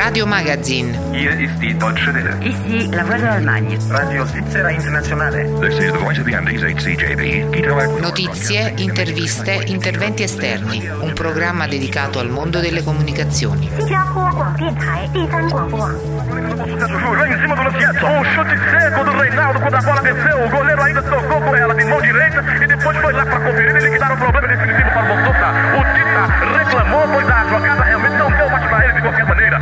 Radio Magazine. Hier ist die Deutsche Welle. Ici la voix de l'Allemagne. Radio Svizzera Internazionale. This is the voice of the Andes, HCJB. Notizie, interviste, interventi esterni. Un programma dedicato al mondo delle comunicazioni. Lá em cima do Luciano, o chute seco do Reinaldo quando a bola desceu, o goleiro ainda tocou com ela de mão direita e depois foi lá para conferir e liquidar o problema definitivo para o Montota. O Tita reclamou, pois a jogada realmente não deu mais para ele de qualquer maneira.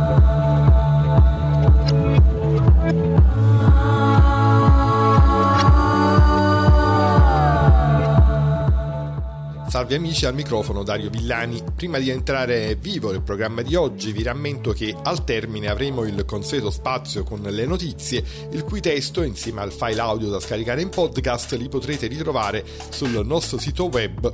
Salve amici, al microfono Dario Villani. Prima di entrare vivo nel programma di oggi vi rammento che al termine avremo il consueto spazio con le notizie, il cui testo insieme al file audio da scaricare in podcast li potrete ritrovare sul nostro sito web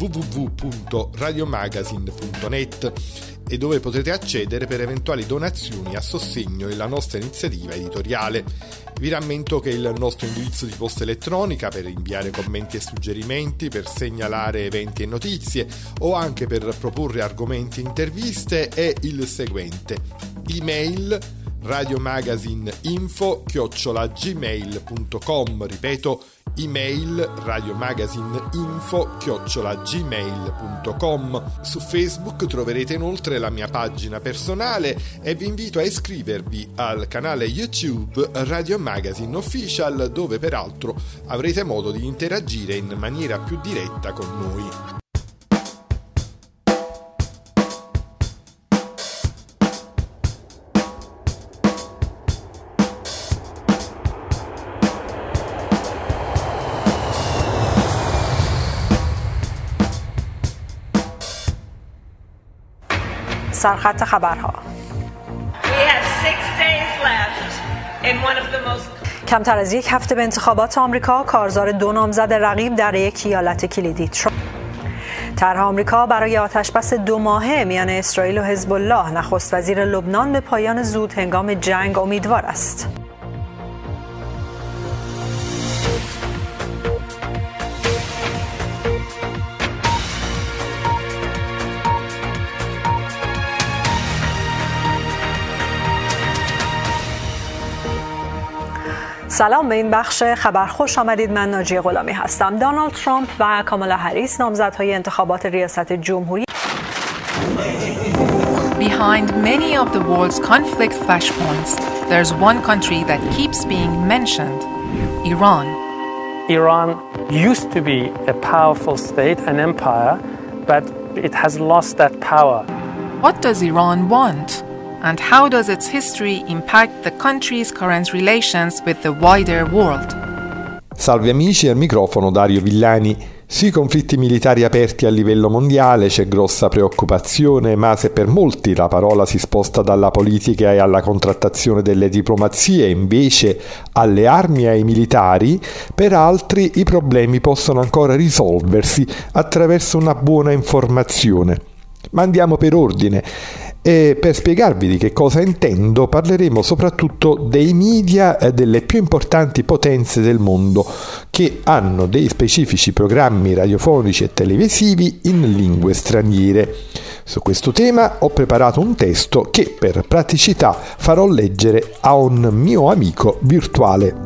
www.radiomagazine.net e dove potrete accedere per eventuali donazioni a sostegno della nostra iniziativa editoriale. Vi rammento che il nostro indirizzo di posta elettronica per inviare commenti e suggerimenti, per segnalare eventi e notizie o anche per proporre argomenti e interviste è il seguente: email radiomagazineinfo@gmail.com. Ripeto, email radiomagazineinfo@gmail.com. Su Facebook troverete inoltre la mia pagina personale e vi invito a iscrivervi al canale YouTube Radio Magazine Official, dove peraltro avrete modo di interagire in maniera più diretta con noi. سرخط خبرها. کمتر از یک هفته به انتخابات آمریکا، کارزار دو نامزد رقیب در یک ایالت کلیدی شد. طرح آمریکا برای آتشبس 2 ماهه میان اسرائیل و حزب الله، نخست وزیر لبنان به پایان زود هنگام جنگ امیدوار است. سلام، به این بخش خبر خوش آمدید. من ناجیه غلامی هستم. دونالد ترامپ و کامالا هریس نامزدهای انتخابات ریاست جمهوری. Behind many of the world's conflict flashpoints, there's one country that keeps being mentioned: Iran. Iran used to be a powerful state, an empire, but it has lost that power. What does Iran want? And how does its history impact the country's current relations with the wider world? Salve amici, al microfono Dario Villani. Sui conflitti militari aperti a livello mondiale c'è grossa preoccupazione, ma se per molti la parola si sposta dalla politica e alla contrattazione delle diplomazie invece alle armi e ai militari, per altri i problemi possono ancora risolversi attraverso una buona informazione. Ma andiamo per ordine. E per spiegarvi di che cosa intendo parleremo soprattutto dei media delle più importanti potenze del mondo che hanno dei specifici programmi radiofonici e televisivi in lingue straniere. Su questo tema ho preparato un testo che per praticità farò leggere a un mio amico virtuale.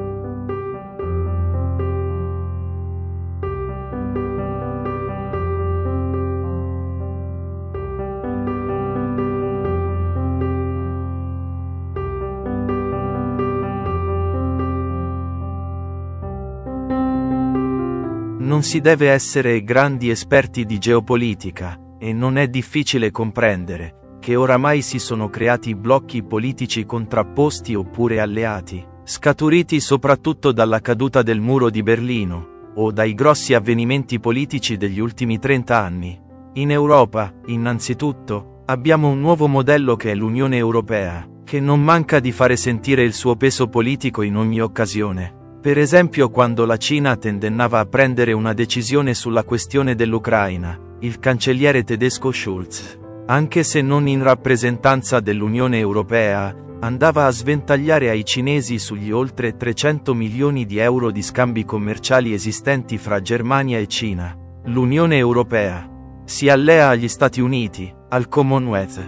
Non si deve essere grandi esperti di geopolitica, e non è difficile comprendere che oramai si sono creati blocchi politici contrapposti oppure alleati, scaturiti soprattutto dalla caduta del muro di Berlino, o dai grossi avvenimenti politici degli ultimi 30 anni. In Europa, innanzitutto, abbiamo un nuovo modello che è l'Unione Europea, che non manca di fare sentire il suo peso politico in ogni occasione. Per esempio, quando la Cina tentennava a prendere una decisione sulla questione dell'Ucraina, il cancelliere tedesco Schulz, anche se non in rappresentanza dell'Unione Europea, andava a sventagliare ai cinesi sugli oltre 300 milioni di euro di scambi commerciali esistenti fra Germania e Cina. L'Unione Europea si allea agli Stati Uniti, al Commonwealth,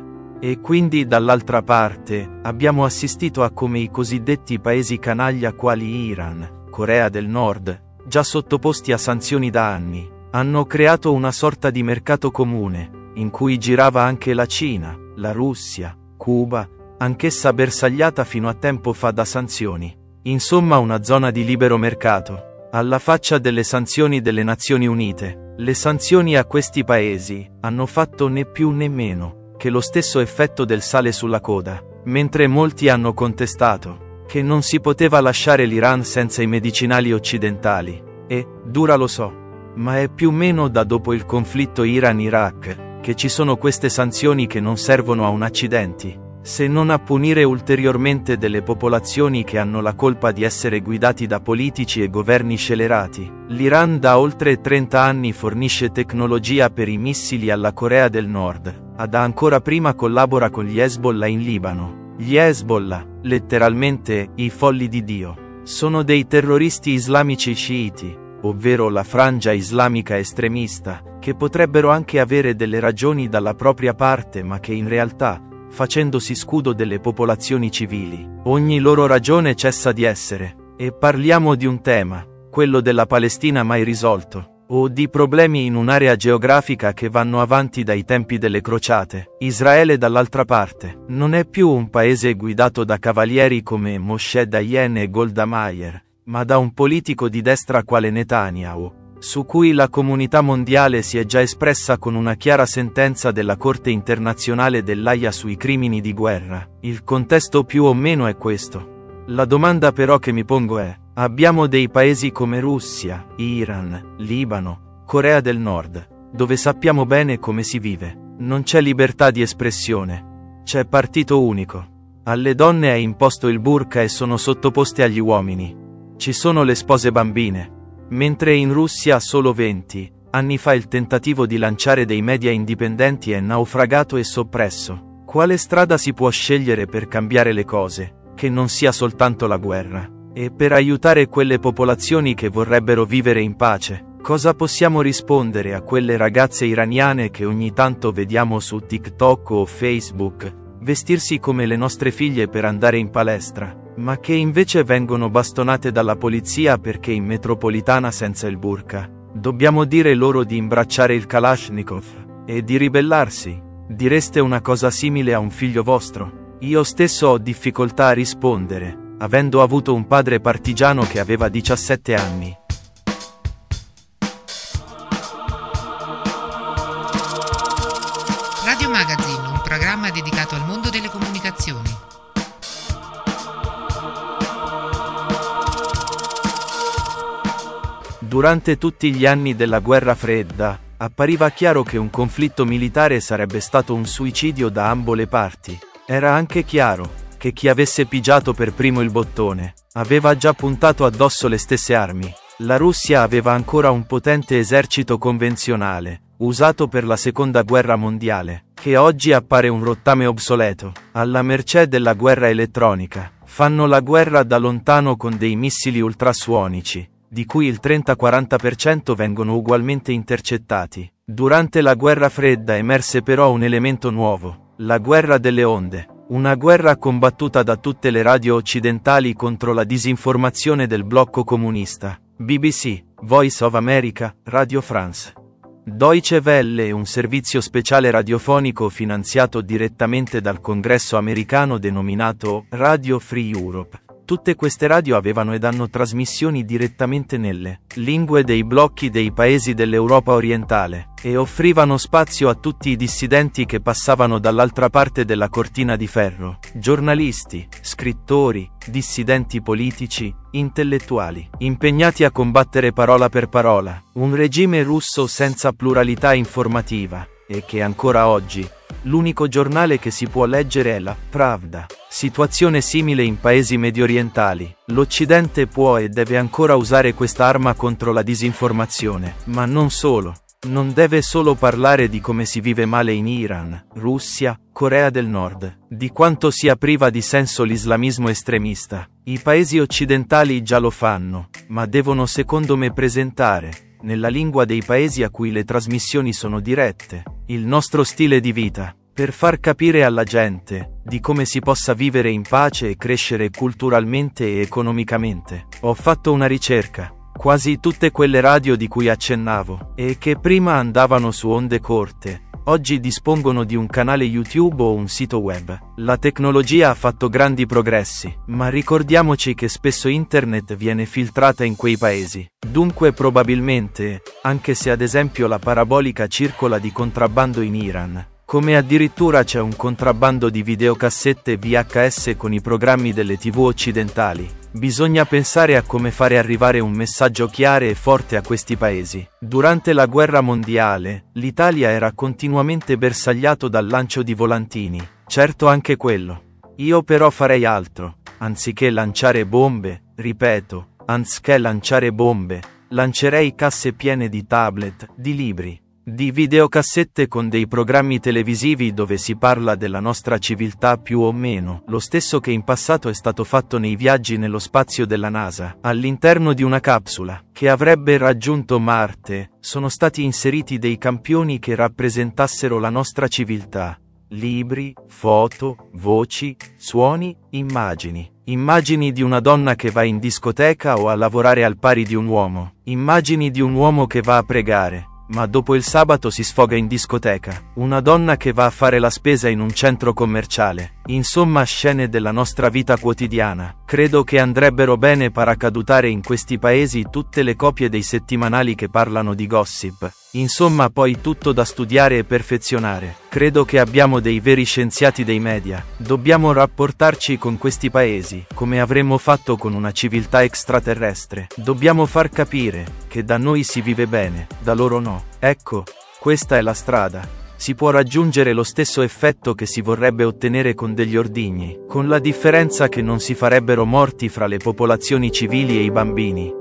E quindi dall'altra parte, abbiamo assistito a come i cosiddetti paesi canaglia quali Iran, Corea del Nord, già sottoposti a sanzioni da anni, hanno creato una sorta di mercato comune, in cui girava anche la Cina, la Russia, Cuba, anch'essa bersagliata fino a tempo fa da sanzioni. Insomma una zona di libero mercato, alla faccia delle sanzioni delle Nazioni Unite. Le sanzioni a questi paesi hanno fatto né più né meno che lo stesso effetto del sale sulla coda, mentre molti hanno contestato che non si poteva lasciare l'Iran senza i medicinali occidentali. E, dura lo so, ma è più o meno da dopo il conflitto Iran-Iraq che ci sono queste sanzioni che non servono a un accidenti, se non a punire ulteriormente delle popolazioni che hanno la colpa di essere guidati da politici e governi scelerati. L'Iran da oltre 30 anni fornisce tecnologia per i missili alla Corea del Nord, da ancora prima collabora con gli Hezbollah in Libano. Gli Hezbollah, letteralmente, i folli di Dio, sono dei terroristi islamici sciiti, ovvero la frangia islamica estremista, che potrebbero anche avere delle ragioni dalla propria parte ma che in realtà, facendosi scudo delle popolazioni civili, ogni loro ragione cessa di essere. E parliamo di un tema, quello della Palestina mai risolto, o di problemi in un'area geografica che vanno avanti dai tempi delle crociate. Israele dall'altra parte, non è più un paese guidato da cavalieri come Moshe Dayan e Golda Meir, ma da un politico di destra quale Netanyahu, su cui la comunità mondiale si è già espressa con una chiara sentenza della Corte internazionale dell'Aia sui crimini di guerra. Il contesto più o meno è questo. La domanda però che mi pongo è: abbiamo dei paesi come Russia, Iran, Libano, Corea del Nord, dove sappiamo bene come si vive. Non c'è libertà di espressione. C'è partito unico. Alle donne è imposto il burqa e sono sottoposte agli uomini. Ci sono le spose bambine. Mentre in Russia solo 20 anni fa il tentativo di lanciare dei media indipendenti è naufragato e soppresso. Quale strada si può scegliere per cambiare le cose, che non sia soltanto la guerra? E per aiutare quelle popolazioni che vorrebbero vivere in pace, cosa possiamo rispondere a quelle ragazze iraniane che ogni tanto vediamo su TikTok o Facebook, vestirsi come le nostre figlie per andare in palestra, ma che invece vengono bastonate dalla polizia perché in metropolitana senza il burqa? Dobbiamo dire loro di imbracciare il Kalashnikov e di ribellarsi? Direste una cosa simile a un figlio vostro? Io stesso ho difficoltà a rispondere, avendo avuto un padre partigiano che aveva 17 anni. Radio Magazine, un programma dedicato al mondo delle comunicazioni. Durante tutti gli anni della guerra fredda, appariva chiaro che un conflitto militare sarebbe stato un suicidio da ambo le parti. Era anche chiaro che chi avesse pigiato per primo il bottone aveva già puntato addosso le stesse armi. La Russia aveva ancora un potente esercito convenzionale, usato per la seconda guerra mondiale, che oggi appare un rottame obsoleto, alla mercé della guerra elettronica. Fanno la guerra da lontano con dei missili ultrasuonici, di cui il 30-40% vengono ugualmente intercettati. Durante la guerra fredda emerse però un elemento nuovo, la guerra delle onde, una guerra combattuta da tutte le radio occidentali contro la disinformazione del blocco comunista. BBC, Voice of America, Radio France. Deutsche Welle, un servizio speciale radiofonico finanziato direttamente dal Congresso americano denominato Radio Free Europe. Tutte queste radio avevano ed hanno trasmissioni direttamente nelle lingue dei blocchi dei paesi dell'Europa orientale, e offrivano spazio a tutti i dissidenti che passavano dall'altra parte della cortina di ferro, giornalisti, scrittori, dissidenti politici, intellettuali, impegnati a combattere parola per parola un regime russo senza pluralità informativa, e che ancora oggi l'unico giornale che si può leggere è la Pravda. Situazione simile in paesi mediorientali. L'Occidente può e deve ancora usare questa arma contro la disinformazione, ma non solo. Non deve solo parlare di come si vive male in Iran, Russia, Corea del Nord, di quanto sia priva di senso l'islamismo estremista. I paesi occidentali già lo fanno, ma devono secondo me presentare, nella lingua dei paesi a cui le trasmissioni sono dirette, il nostro stile di vita. per far capire alla gente di come si possa vivere in pace e crescere culturalmente e economicamente. Ho fatto una ricerca. Quasi tutte quelle radio di cui accennavo, e che prima andavano su onde corte, oggi dispongono di un canale YouTube o un sito web. La tecnologia ha fatto grandi progressi, ma ricordiamoci che spesso internet viene filtrata in quei paesi. Dunque probabilmente, anche se ad esempio la parabolica circola di contrabbando in Iran, come addirittura c'è un contrabbando di videocassette VHS con i programmi delle TV occidentali, bisogna pensare a come fare arrivare un messaggio chiaro e forte a questi paesi. Durante la guerra mondiale, l'Italia era continuamente bersagliato dal lancio di volantini, certo anche quello. Io però farei altro, anziché lanciare bombe, ripeto, anziché lanciare bombe, lancerei casse piene di tablet, di libri, di videocassette con dei programmi televisivi dove si parla della nostra civiltà più o meno, lo stesso che in passato è stato fatto nei viaggi nello spazio della NASA. All'interno di una capsula, che avrebbe raggiunto Marte, sono stati inseriti dei campioni che rappresentassero la nostra civiltà. Libri, foto, voci, suoni, immagini. Immagini di una donna che va in discoteca o a lavorare al pari di un uomo. Immagini di un uomo che va a pregare, ma dopo il sabato si sfoga in discoteca. Una donna che va a fare la spesa in un centro commerciale. Insomma, scene della nostra vita quotidiana. Credo che andrebbero bene paracadutare in questi paesi tutte le copie dei settimanali che parlano di gossip. Insomma, poi tutto da studiare e perfezionare. Credo che abbiamo dei veri scienziati dei media. Dobbiamo rapportarci con questi paesi, come avremmo fatto con una civiltà extraterrestre. Dobbiamo far capire che da noi si vive bene, da loro no. Ecco, questa è la strada. Si può raggiungere lo stesso effetto che si vorrebbe ottenere con degli ordigni, con la differenza che non si farebbero morti fra le popolazioni civili e i bambini.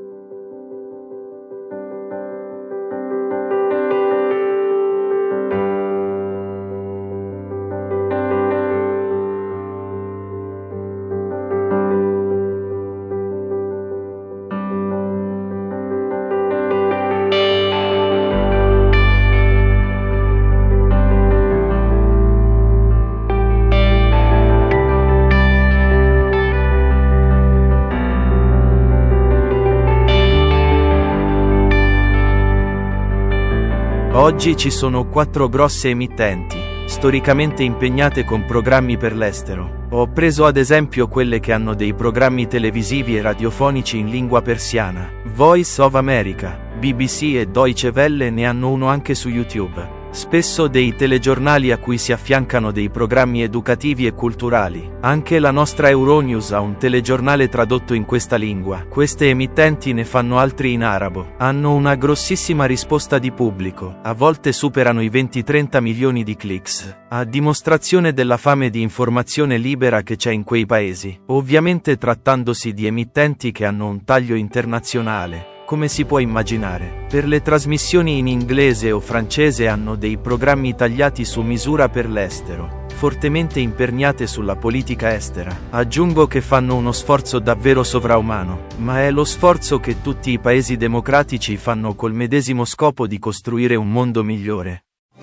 Oggi ci sono 4 grosse emittenti, storicamente impegnate con programmi per l'estero. Ho preso ad esempio quelle che hanno dei programmi televisivi e radiofonici in lingua persiana. Voice of America, BBC e Deutsche Welle ne hanno uno anche su YouTube. Spesso dei telegiornali a cui si affiancano dei programmi educativi e culturali. Anche la nostra Euronews ha un telegiornale tradotto in questa lingua. Queste emittenti ne fanno altri in arabo. Hanno una grossissima risposta di pubblico. A volte superano i 20-30 milioni di clics. A dimostrazione della fame di informazione libera che c'è in quei paesi. Ovviamente trattandosi di emittenti che hanno un taglio internazionale. Come si può immaginare, per le trasmissioni in inglese o francese hanno dei programmi tagliati su misura per l'estero, fortemente imperniate sulla politica estera. Aggiungo che fanno uno sforzo davvero sovraumano, ma è lo sforzo che tutti i paesi democratici fanno col medesimo scopo di costruire un mondo migliore.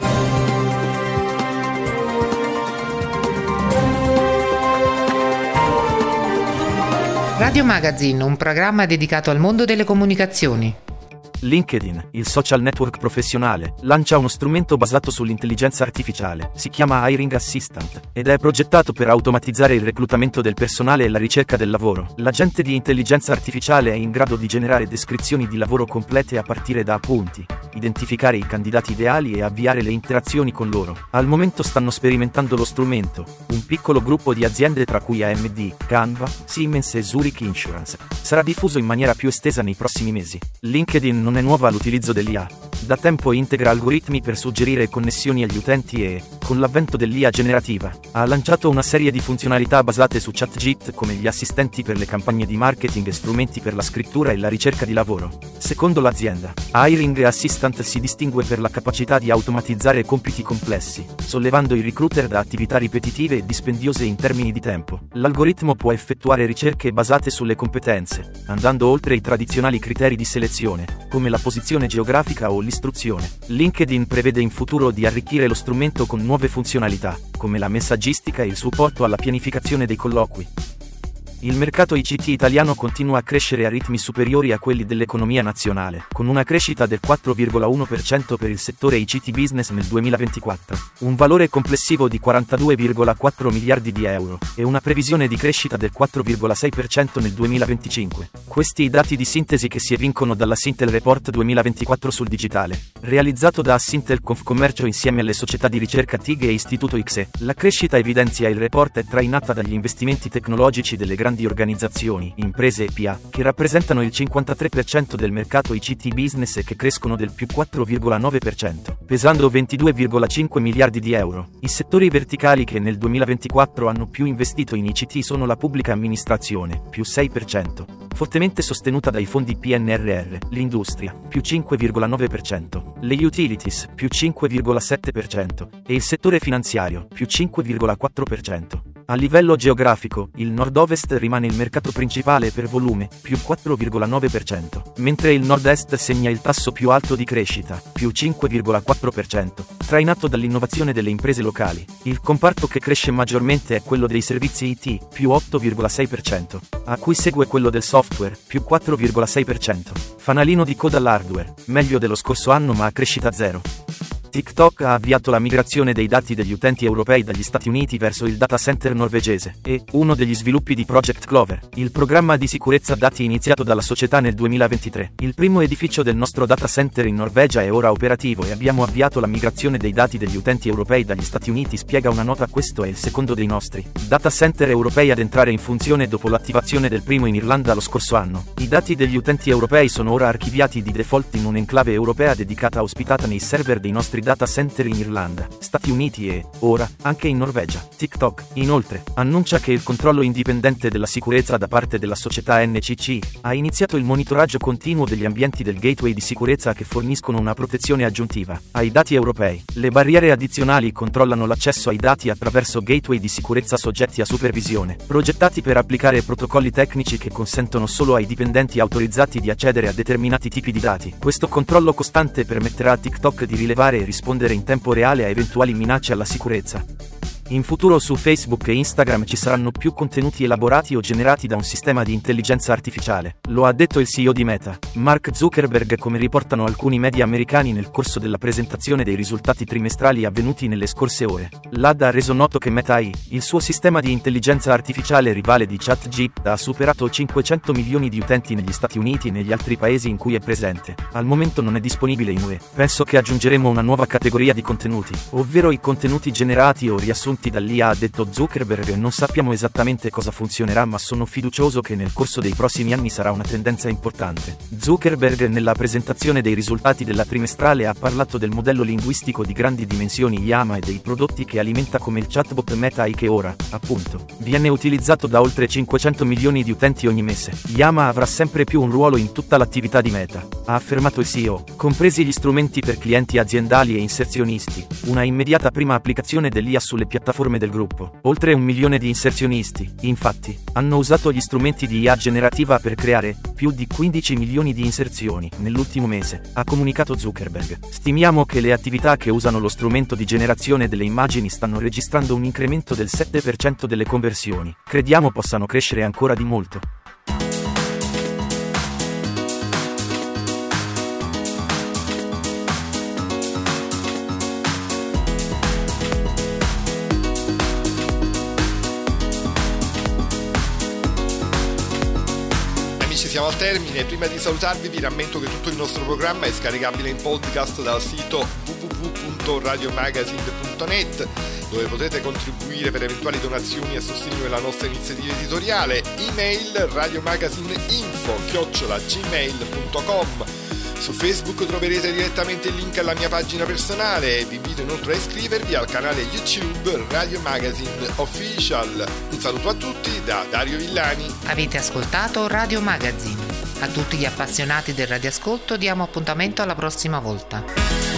Radio Magazine, un programma dedicato al mondo delle comunicazioni. LinkedIn, il social network professionale, lancia uno strumento basato sull'intelligenza artificiale. Si chiama Hiring Assistant ed è progettato per automatizzare il reclutamento del personale e la ricerca del lavoro. L'agente di intelligenza artificiale è in grado di generare descrizioni di lavoro complete a partire da appunti, identificare i candidati ideali e avviare le interazioni con loro. Al momento stanno sperimentando lo strumento un piccolo gruppo di aziende tra cui AMD, Canva, Siemens e Zurich Insurance. Sarà diffuso in maniera più estesa nei prossimi mesi. LinkedIn non è nuova all'utilizzo dell'IA. Da tempo integra algoritmi per suggerire connessioni agli utenti e, con l'avvento dell'IA generativa, ha lanciato una serie di funzionalità basate su ChatGPT come gli assistenti per le campagne di marketing e strumenti per la scrittura e la ricerca di lavoro. Secondo l'azienda, Hiring Assistant si distingue per la capacità di automatizzare compiti complessi, sollevando i recruiter da attività ripetitive e dispendiose in termini di tempo. L'algoritmo può effettuare ricerche basate sulle competenze, andando oltre i tradizionali criteri di selezione, come la posizione geografica o dell'istruzione. LinkedIn prevede in futuro di arricchire lo strumento con nuove funzionalità, come la messaggistica e il supporto alla pianificazione dei colloqui. Il mercato ICT italiano continua a crescere a ritmi superiori a quelli dell'economia nazionale, con una crescita del 4,1% per il settore ICT business nel 2024, un valore complessivo di 42,4 miliardi di euro, e una previsione di crescita del 4,6% nel 2025. Questi i dati di sintesi che si evincono dalla Sintel Report 2024 sul digitale, realizzato da Sintel Confcommercio insieme alle società di ricerca TIG e Istituto XE. La crescita, evidenzia il report, è trainata dagli investimenti tecnologici delle grandi organizzazioni, imprese e PA, che rappresentano il 53% del mercato ICT business e che crescono del più 4,9%, pesando 22,5 miliardi di euro. I settori verticali che nel 2024 hanno più investito in ICT sono la pubblica amministrazione, più 6%, fortemente sostenuta dai fondi PNRR, l'industria, più 5,9%, le utilities, più 5,7% e il settore finanziario, più 5,4%. A livello geografico, il nord-ovest rimane il mercato principale per volume, più 4,9%, mentre il nord-est segna il tasso più alto di crescita, più 5,4%, trainato dall'innovazione delle imprese locali. Il comparto che cresce maggiormente è quello dei servizi IT, più 8,6%, a cui segue quello del software, più 4,6%. Fanalino di coda all'hardware, meglio dello scorso anno ma a crescita zero. TikTok ha avviato la migrazione dei dati degli utenti europei dagli Stati Uniti verso il data center norvegese, e uno degli sviluppi di Project Clover, il programma di sicurezza dati iniziato dalla società nel 2023. Il primo edificio del nostro data center in Norvegia è ora operativo e abbiamo avviato la migrazione dei dati degli utenti europei dagli Stati Uniti, spiega una nota. Questo è il secondo dei nostri data center europei ad entrare in funzione dopo l'attivazione del primo in Irlanda lo scorso anno. I dati degli utenti europei sono ora archiviati di default in un'enclave europea dedicata ospitata nei server dei nostri data center in Irlanda, Stati Uniti e, ora, anche in Norvegia. TikTok, inoltre, annuncia che il controllo indipendente della sicurezza da parte della società NCC ha iniziato il monitoraggio continuo degli ambienti del gateway di sicurezza che forniscono una protezione aggiuntiva ai dati europei. Le barriere addizionali controllano l'accesso ai dati attraverso gateway di sicurezza soggetti a supervisione, progettati per applicare protocolli tecnici che consentono solo ai dipendenti autorizzati di accedere a determinati tipi di dati. Questo controllo costante permetterà a TikTok di rilevare e rispondere in tempo reale a eventuali minacce alla sicurezza. In futuro su Facebook e Instagram ci saranno più contenuti elaborati o generati da un sistema di intelligenza artificiale. Lo ha detto il CEO di Meta, Mark Zuckerberg, come riportano alcuni media americani nel corso della presentazione dei risultati trimestrali avvenuti nelle scorse ore. L'AD ha reso noto che Meta AI, il suo sistema di intelligenza artificiale rivale di ChatGPT, ha superato 500 milioni di utenti negli Stati Uniti e negli altri paesi in cui è presente. Al momento non è disponibile in UE. Penso che aggiungeremo una nuova categoria di contenuti, ovvero i contenuti generati o riassunti dall'IA, ha detto Zuckerberg. Non sappiamo esattamente cosa funzionerà, ma sono fiducioso che nel corso dei prossimi anni sarà una tendenza importante. Zuckerberg nella presentazione dei risultati della trimestrale ha parlato del modello linguistico di grandi dimensioni Llama e dei prodotti che alimenta, come il chatbot Meta AI che ora, appunto, viene utilizzato da oltre 500 milioni di utenti ogni mese. Llama avrà sempre più un ruolo in tutta l'attività di Meta, ha affermato il CEO, compresi gli strumenti per clienti aziendali e inserzionisti, una immediata prima applicazione dell'IA sulle piattaforme del gruppo. Oltre 1 milione di inserzionisti, infatti, hanno usato gli strumenti di IA generativa per creare più di 15 milioni di inserzioni nell'ultimo mese, ha comunicato Zuckerberg. Stimiamo che le attività che usano lo strumento di generazione delle immagini stanno registrando un incremento del 7% delle conversioni. Crediamo possano crescere ancora di molto. Siamo al termine. Prima di salutarvi vi rammento che tutto il nostro programma è scaricabile in podcast dal sito www.radiomagazine.net, dove potete contribuire per eventuali donazioni a sostegno della nostra iniziativa editoriale. Email radiomagazine@gmail.com. Su Facebook troverete direttamente il link alla mia pagina personale e vi invito inoltre a iscrivervi al canale YouTube Radio Magazine Official. Un saluto a tutti da Dario Villani. Avete ascoltato Radio Magazine. A tutti gli appassionati del radioascolto diamo appuntamento alla prossima volta.